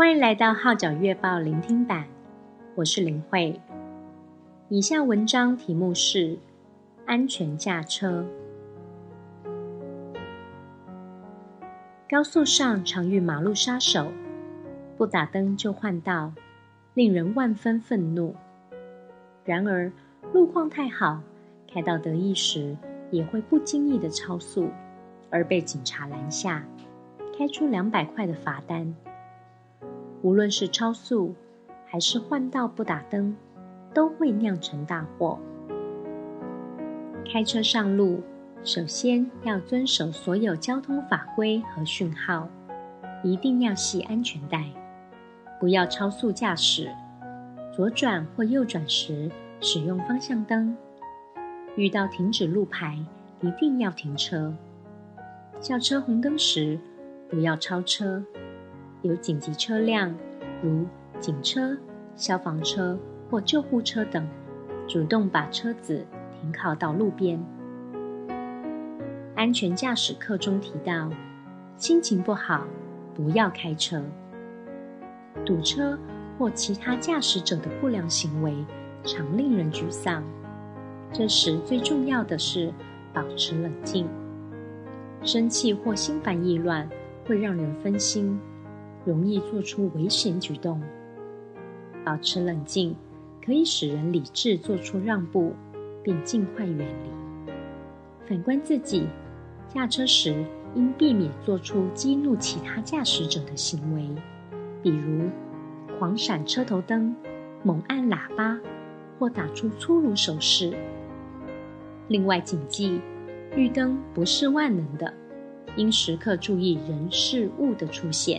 欢迎来到号角月报聆听版，我是林慧。以下文章题目是安全驾车。高速上常遇马路杀手，不打灯就换道，令人万分愤怒。然而路况太好，开到得意时也会不经意的超速，而被警察拦下，开出200块的罚单。无论是超速还是换道不打灯，都会酿成大祸。开车上路，首先要遵守所有交通法规和讯号，一定要系安全带，不要超速驾驶，左转或右转时使用方向灯，遇到停止路牌一定要停车，校车红灯时不要超车，有紧急车辆如警车、消防车或救护车等，主动把车子停靠到路边。安全驾驶课中提到，心情不好不要开车。堵车或其他驾驶者的不良行为常令人沮丧，这时最重要的是保持冷静。生气或心烦意乱会让人分心，容易做出危险举动。保持冷静可以使人理智做出让步，并尽快远离。反观自己，驾车时应避免做出激怒其他驾驶者的行为，比如狂闪车头灯、猛按喇叭或打出粗鲁手势。另外谨记，绿灯不是万能的，应时刻注意人事物的出现。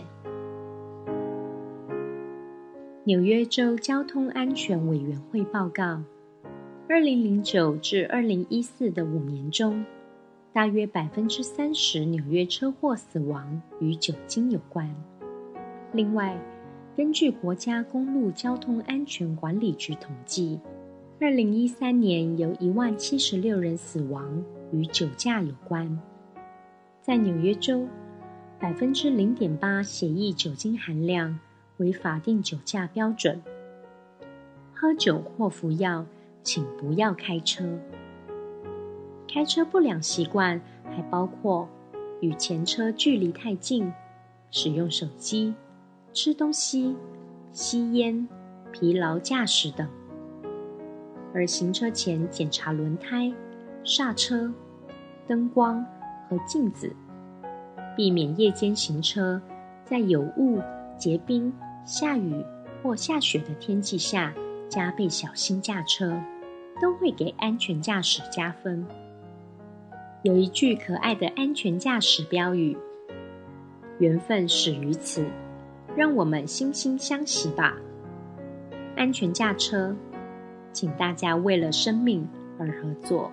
纽约州交通安全委员会报告，2009至2014的5年中，大约30%纽约车祸死亡与酒精有关。另外，根据国家公路交通安全管理局统计，2013年有10076人死亡与酒驾有关。在纽约州，0.8% 血液酒精含量为法定酒驾标准。喝酒或服药，请不要开车。开车不良习惯还包括与前车距离太近、使用手机、吃东西、吸烟、疲劳驾驶等。而行车前检查轮胎、刹车、灯光和镜子，避免夜间行车，在有雾、结冰、下雨或下雪的天气下加倍小心驾车，都会给安全驾驶加分。有一句可爱的安全驾驶标语：缘分始于此，让我们惺惺相惜吧。安全驾车，请大家为了生命而合作。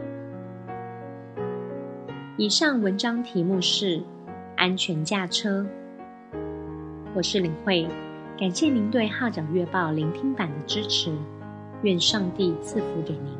以上文章题目是安全驾车。我是林慧，感谢您对号角月报聆听版的支持，愿上帝赐福给您。